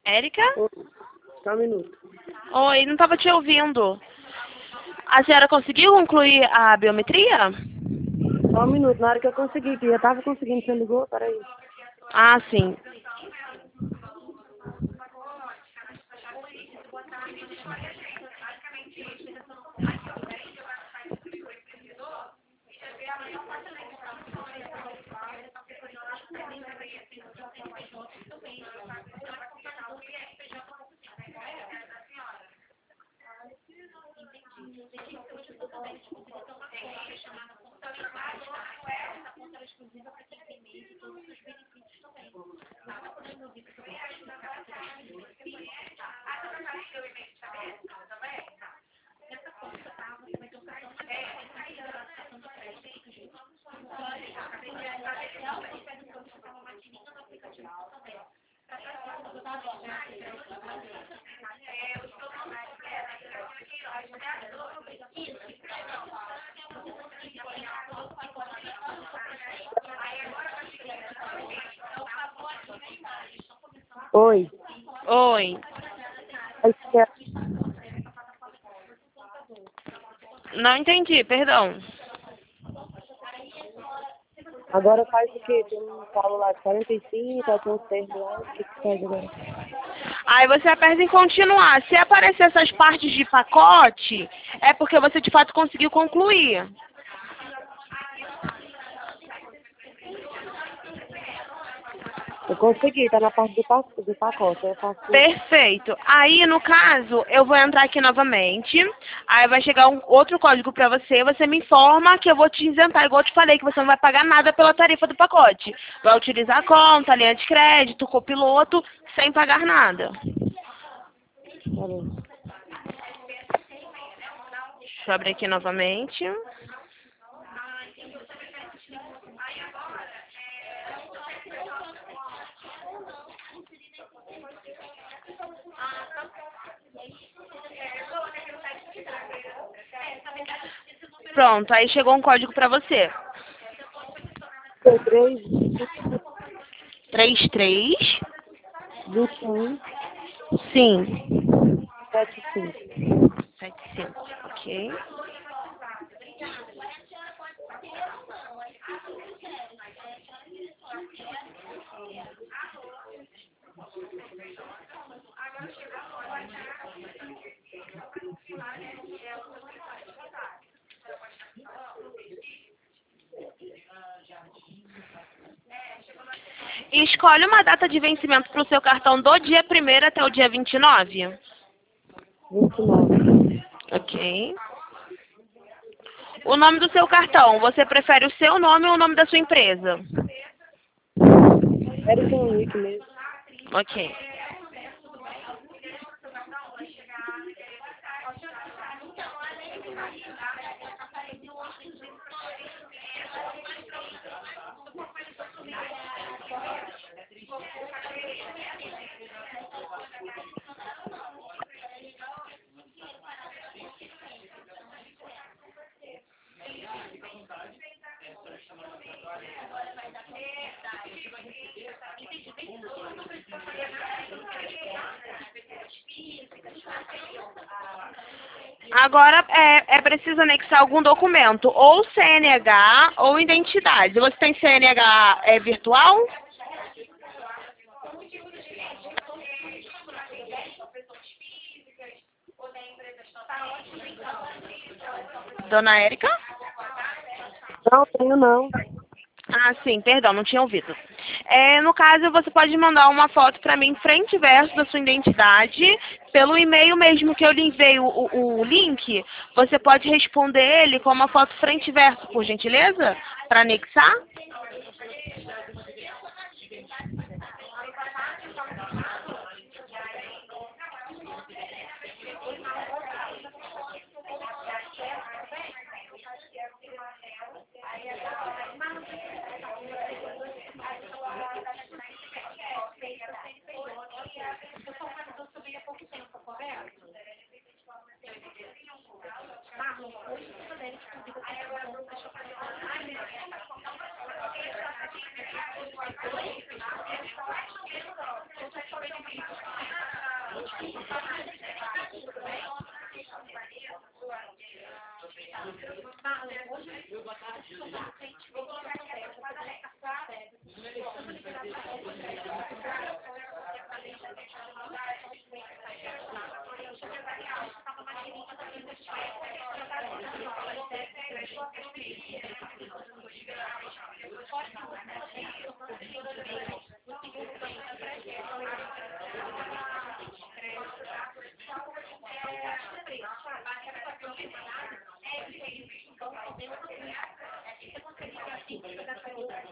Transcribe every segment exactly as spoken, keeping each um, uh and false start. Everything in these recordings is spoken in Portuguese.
Érica? Oi, só um minuto. Oi, não estava te ouvindo. A senhora conseguiu concluir a biometria? Só um minuto, na hora que eu consegui, que já tava conseguindo, você ligou, peraí. Ah, sim. Oi. Oi. Não entendi, perdão. Agora faz o quê? Tem um calo lá de quarenta e cinco, tem um termo lá, o que que faz agora? Aí você aperta em continuar. Se aparecer essas partes de pacote, é porque você de fato conseguiu concluir. Eu consegui, tá na parte do, pa do pacote, eu faço... Perfeito. Aí, no caso, eu vou entrar aqui novamente. Aí vai chegar um outro código para você. Você me informa que eu vou te isentar. Igual eu te falei, que você não vai pagar nada pela tarifa do pacote. Vai utilizar a conta, linha de crédito, copiloto, sem pagar nada. Peraí. Deixa eu abrir aqui novamente. Pronto, aí chegou um código para você. Foi três, três três. vinte e um, Sim. setenta e cinco. setenta e cinco, ok. E escolhe uma data de vencimento para o seu cartão do dia primeiro até o dia vinte e nove. vinte e nove. Ok. O nome do seu cartão, você prefere o seu nome ou o nome da sua empresa? Érica Henrique mesmo. Ok. Agora é, é preciso anexar algum documento, ou C N H ou identidade. Você tem C N H é, virtual? Dona Érica? Não, tenho não. Ah, sim, perdão, não tinha ouvido. É, no caso, você pode mandar uma foto para mim, frente e verso da sua identidade, pelo e-mail mesmo que eu lhe enviei o, o, o link. Você pode responder ele com uma foto frente e verso, por gentileza, para anexar?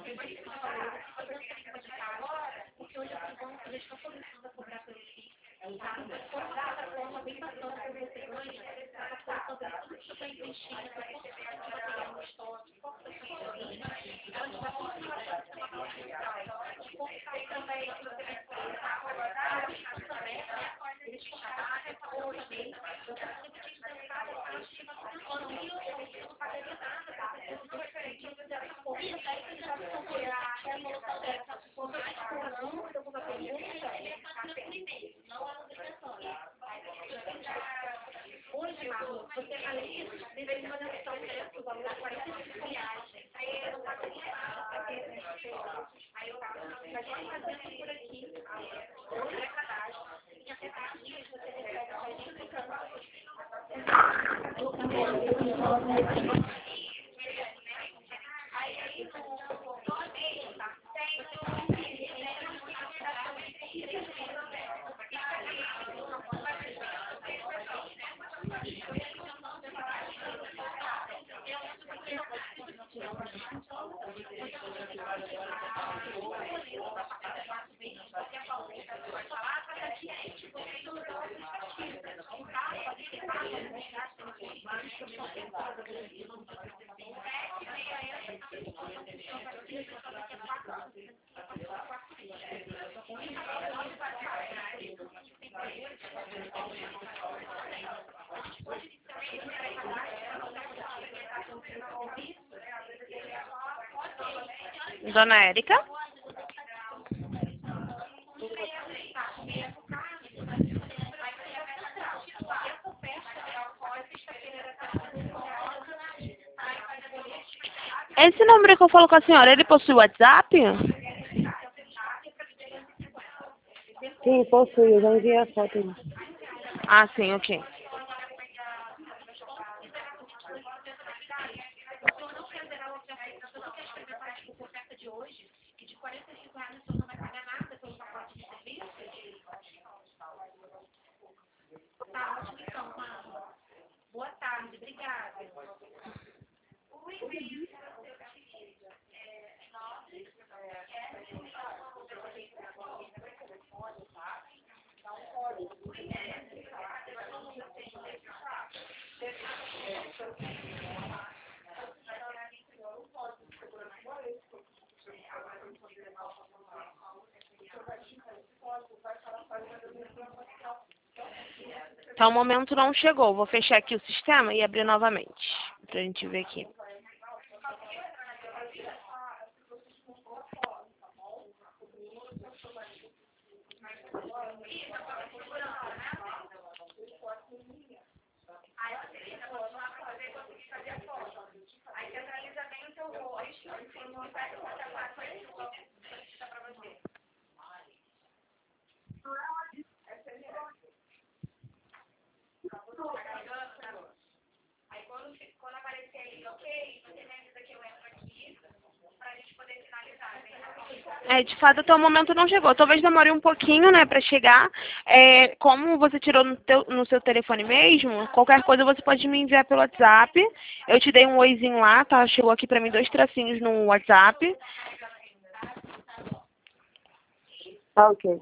Dona Érica? Esse número que eu falo com a senhora, ele possui WhatsApp? Sim, possui, eu já enviei a foto. Ah, sim, ok. Tá, o momento não chegou. Vou fechar aqui o sistema e abrir novamente. Pra gente ver aqui. É, de fato, até o momento não chegou. Talvez demore um pouquinho, né, pra chegar. É, como você tirou no, teu, no seu telefone mesmo, qualquer coisa você pode me enviar pelo WhatsApp. Eu te dei um oizinho lá, tá? Chegou aqui pra mim dois tracinhos no WhatsApp. Ah, ok.